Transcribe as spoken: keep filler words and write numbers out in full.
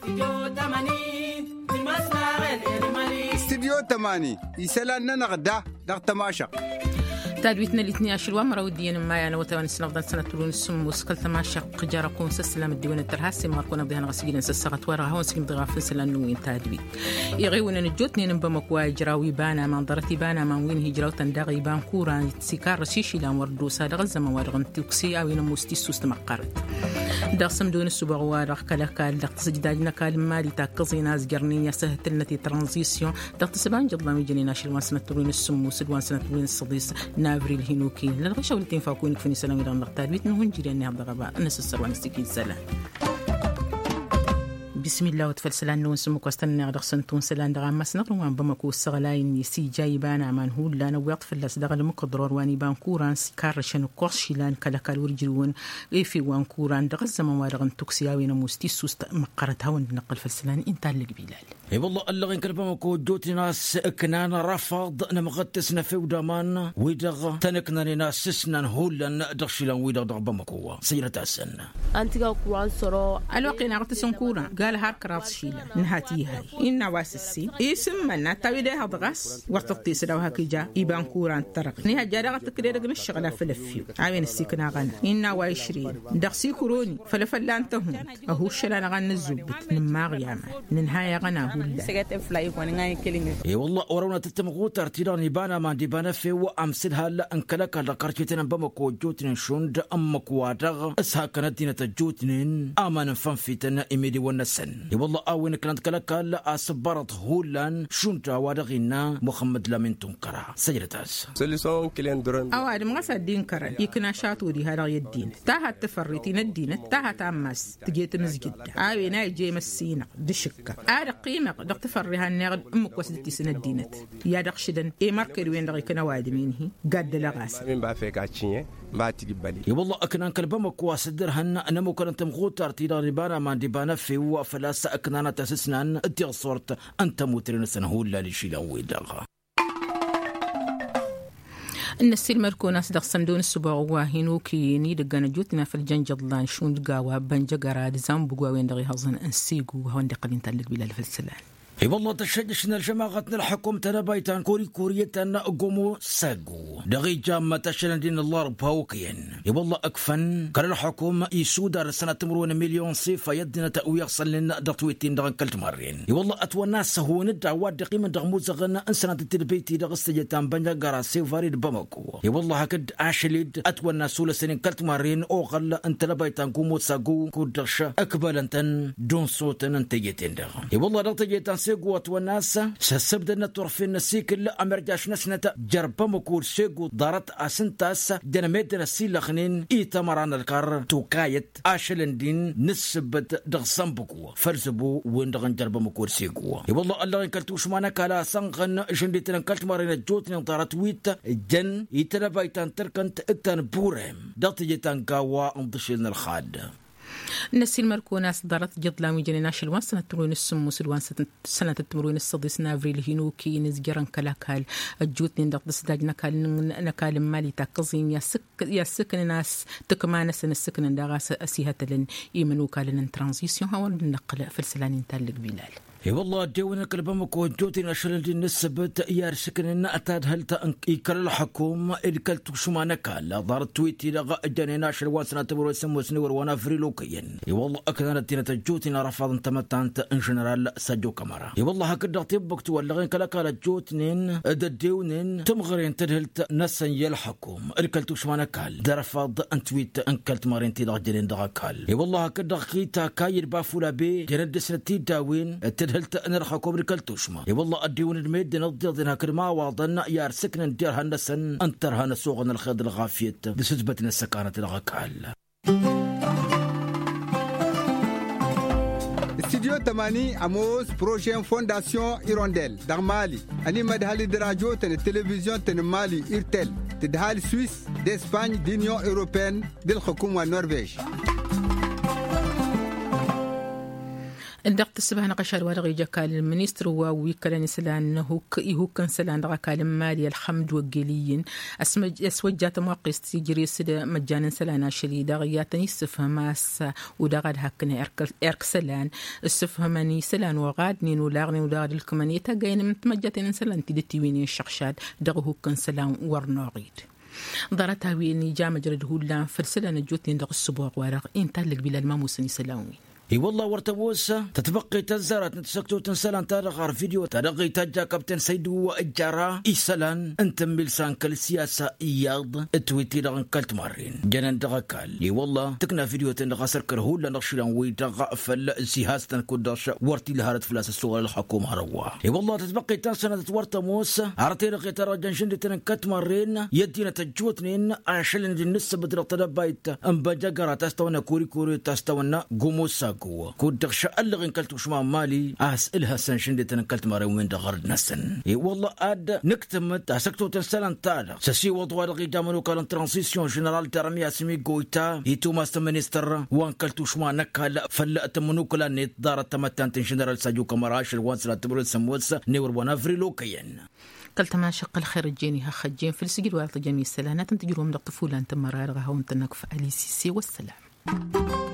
استديو تماني يسالنا نغدا دغ تماشق تادويتنا الاثنين عشر وامر ودينا ما أنا وتوان السنة سنة تلون السم وسكل تماشق جاركون سلام الديوان الترهاسي ماركونا بدهنا غسيلين سسقت ورا هون سكين ضغافن سلان وين تادويت يغيونا نجوتني نبمك واي جراوي بانا من ضرتي بانا من وين هجراو تندغي بان كورا سيكار رشيشي لان وردو صادق الزمان وارغن تكسي او ينموستي سوست مقرت دغسم دون السبغ وارغ كلا كال دغ تسجداجنا كال مالي تاكزي ناس جرنية سهتلنتي ترانزيسيون دغ تسبان جضلا ميجني ناشر وان سنة تلون السم وسدوان سنة تلون الصديس نافري الهنوكي للغشة والتين فاكونك فيني سلام إلى النقطة بيت نهون جيري أني هذا غباء نس السروان السكين سلام بسم الله وتفل سلان نون سمك واستنى غدغ سنتون سلان دغ مس نقروان بمكو السغلاين يسي جايبان عمان هول لا نويط فلس دغ المقدرور واني بان كوران سكار شنو قرشيلان كلا كال ورجرون في وان كوران دغ الزمان وارغن توكسياوي نموستي سوست مقرت هون نقل فلسلان انت اللي بلال اي والله الله غن كلبمكو جوتي ناس كنان رفض نمغتسنا في ودمان ويدغ تنكنا ناس سسنا هولا دغشيلان ويدغ دغ بمكو سيرة السن انت كوان سرو الوقي غتسن كوران قال هارك راس شيلا نهاتي هاي إن واسسي اسم منا تاويده هضغس وقت سداو هكيجا يبان كوران ترق نها جارغه تكرير من الشغله فلفيو عاين السيكنا غنا إن وعشرين دقسي كوروني فلفلان تهم اهو شلا غن الزبط نما غياما ننهاية غنا هولا سيغت فلاي كون غاي كلمه اي والله ورونا تتمغو ترتيراني بانا ما دي بانا في وامسلها لا انكلك لقرتنا بمكو جوتن شوند امكو وادغ اسها كانت جوتن امان فنفتنا اميدي ونسن اي والله اوين كانت كلكال اصبرت هولان شونتا وادغينا محمد لامين تنكرا سجرتاس سوليسون كلين درن او ادم غسا دين كرا يكنا شاتو دي هذا الدين تا تفريتين الدين تا تامس تجيت مسجد اوين اي جي مسينا دشكا اد قيمه دق تفريها النغد امك وسدتي سنه دينت يا دقشدن اي ماركر وين دغ كنا وادمينه قد لاغاس من با فيك اتشيه با تجي بالي اي والله اكنان كلبمك واسدرهن انا مو كنت مغو ترتيراني بانا ما دي بانا في وفلاس أكنانا تسسنان اتيغ صورت أنت موترين سنهول لا لشي لوي دغا النسيل مركونا صدق صندون السبع واهنوكي ني دغنا جوتنا في الجنجضلان شون دغاوا بنجغرا زامبغوا وين دغي هزن انسيغو هون دقلين تلك بلال في السلام اي والله تشجشنا الجماعتنا الحكومة تنبايتان كوري كوريتان قومو ساقو دغي جامة تشلن دين الله رباوكين اي والله اكفن كان الحكومة يسودا رسنة تمرون مليون صيفة يدنا تأوي يصل لنا دغتويتين دغن كلت مرين اي والله اتوى الناس هو ندع واد قيمة دغمو زغنا انسنة التربيتي دغستجتان بنجا غراسي فاريد بمكو اي والله هكد عاشليد اتوى الناس ولا سنين كلت مرين اوغل انت لبايتان قومو ساقو كودرشا اكبل انتن دون صوتن انتجتين دغ اي والله دغتجتان سيقوة والناس سسبدنا طرفين السيك اللي أمرجاش نسنة جربا مكور سيقو دارت أسنتاس ديناميدنا السيلخنين إيتامران الكار توكايت آشلندين نسبت دغسان بكو فرزبو وين دغن جربا مكور سيقو والله الله انكالتوش مانا كالا سنغن جندتنا انكالت مارين الجوتنا دارت ويت جن يتنبايتان تركنت اكتان بورهم دغتجتان كاوا انضشلنا الخاد نسيل مركونا صدرت جضلا ويجني ناشل وان سنة تمرون السم وسلوان سنة تمرون الصديس نافري الهنوكي نزجران كلاكال الجوتني ندق دسداج نكال نكال مالي تاقزين يا سك يا سكن ناس تكمان سن السكن داغاس اسيها تلن يمنو كالن ترانزيسيون هاول نقل في السلانين تالك بلال اي والله ديونا كلبمك وجوتي ناشل دي نسبت يا سكن اتاد هل تانك يكل الحكومة الكلتو شمانا كالا دارت تويتي لغا جاني ناشل وان سنة تمرون السم وسنور وانا فريلوكيين اي والله اكثر تينا جوتنا رفض انت متانت ان جنرال سجو كاميرا اي والله هكذا طيبك تولغين كلا كلا جوتنين دديونين تمغرين تدهلت نسن يلحكم الكلتو شمانا كال درفض ان تويت ان كلت مارين تي دغجلين دغا كال اي والله هكذا خيتا كاير بافولا بي جرد سنتي داوين تدهلت ان الحكومه الكلتو شما اي والله اديون الميد نضيضنا كرما واضن يار سكن ندير هنسن انتر هنسوغن الخيض الغافيت بسجبتنا السكانه دغا كال استديو تماني اموس بروجين فونداسيون ايرونديل دغ مالي اني مدهالي دراجو تن التلفزيون تن مالي ايرتل تدهال سويس داسباني دينيون اوروبيان دي الحكومه النرويج الدقت السبه نقشر ورغي جكال المنستر وويكلن سلان هو هو كان سلان ركال مالي الحمد وقليين اسمج اسوجات مواقيس تجري سد مجانا سلان شريدا غياتني استفهماس ودغد هكنا ارك ارك سلان استفهمني سلان وغادني ولاغني ودغد الكمانيتا جاين متمجتين سلان تدتي وين الشخشاد دغ هو كان سلان ورنوريد ضرتها ويني جامع جرد هولا فرسلنا جوتني دغ السبوع ورق انت لك بلا الماموسني سلاوي اي والله ورتبوسة تتبقي تزارت نتسكتو تنسلان تارغار فيديو ترغي تجا كابتن سيدو اجارا ايسلان انت ملسان كالسياسة اياض اتويتي لغن كالت مارين جنان دغاكال اي والله تكنا فيديو تنغا سركر هولا نغشلان ويتغا فل سيهاستن كوداش ورتي لهارت فلاس الصغر الحكومة روا اي والله تتبقي تنسلان تتورتموسة عرتي لغي ترى جنشن تنن كالت مارين يدينا تجوتنين عشلن جنس بدر طلبايت ام بجاقرا تستونا كوري كوري تستونا قموسا كود شقلغ انكلت وشما مالي اسئلها سنشندي تنكلت ماري وين دغرد نسن اي والله اد نكتمت اسكتو تنسلان تالا سسي وضوى لغي دامنو كالن ترانسيسيون جنرال ترمي اسمي غويتا يتو ماستر مينستر وانكلت وشما نكال فلأت منوكلا نيت دارت تمتان جنرال ساجو كمراش الوانسلا تبرد سموس نور ونافري لوكيين قلت ما شق الخير الجيني هخجين في السجل وارط جميع السلانات تجروا من الطفولة انت مرارغها وانت نكف الي سي سي والسلام.